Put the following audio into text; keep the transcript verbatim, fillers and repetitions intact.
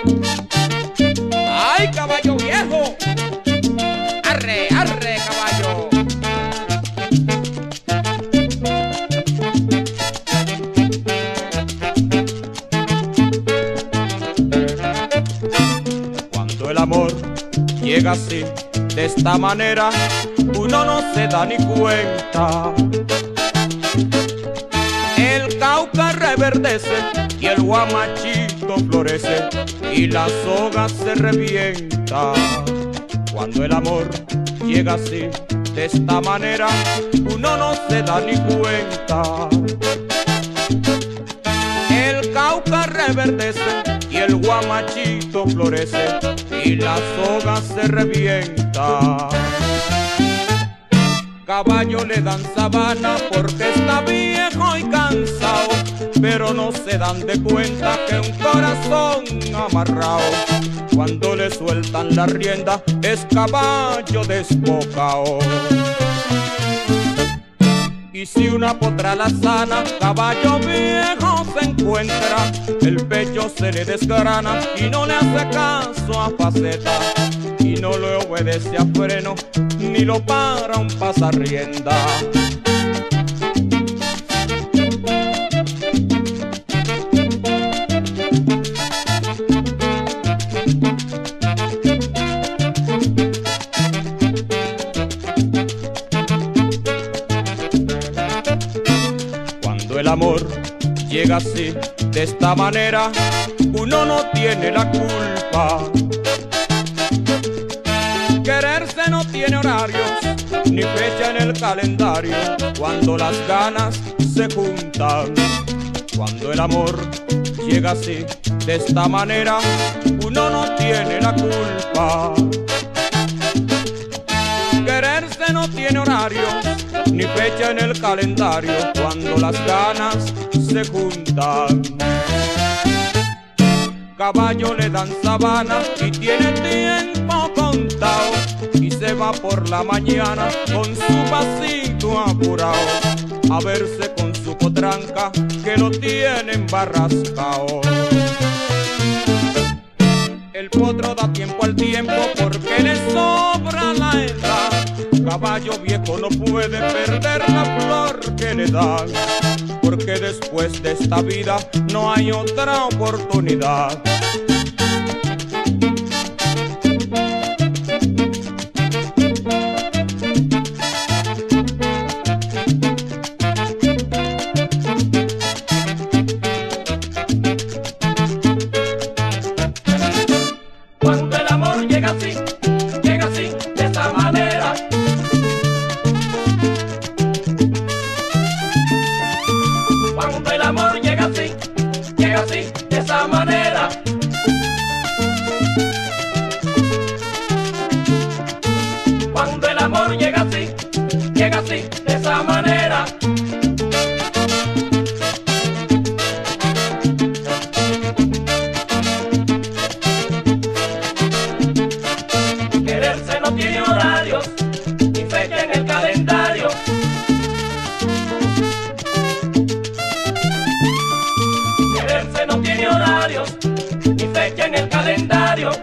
¡Ay, caballo viejo! ¡Arre, arre, caballo! Cuando el amor llega así, de esta manera, uno no se da ni cuenta. El Cauca reverdece y el guamachito florece y la soga se revienta. Cuando el amor llega así, de esta manera, uno no se da ni cuenta. El Cauca reverdece y el guamachito florece y la soga se revienta. Caballo le dan sabana porque está viejo y cansado, pero no se dan de cuenta que un corazón amarrado, cuando le sueltan la rienda, es caballo desbocado. Y si una potra la sana, caballo viejo se encuentra, el pecho se le desgrana y no le hace caso a faceta, y no le obedece a freno, ni lo para un pasarrienda. Cuando el amor llega así, de esta manera, uno no tiene la culpa. Quererse no tiene horarios, ni fecha en el calendario, cuando las ganas se juntan. Cuando el amor llega así, de esta manera, uno no tiene la culpa. Quererse no tiene horarios, ni fecha en el calendario, cuando las ganas se juntan. Caballo le dan sabana y tiene tiempo contado, y se va por la mañana con su pasito apurado a verse con su potranca que lo tiene embarrascao. El potro da tiempo al tiempo porque le sobra la edad. Caballo viejo no puede perder la flor que le dan, porque después de esta vida no hay otra oportunidad. Cuando el amor llega así, llega así, de esta manera. Cuando el amor llega así, llega así, de esa manera. Cuando el amor llega así, llega así, de esa manera. Quererse no tiene horarios, ni fecha en el calendario. Quererse no tiene horarios, ni fecha en el calendario.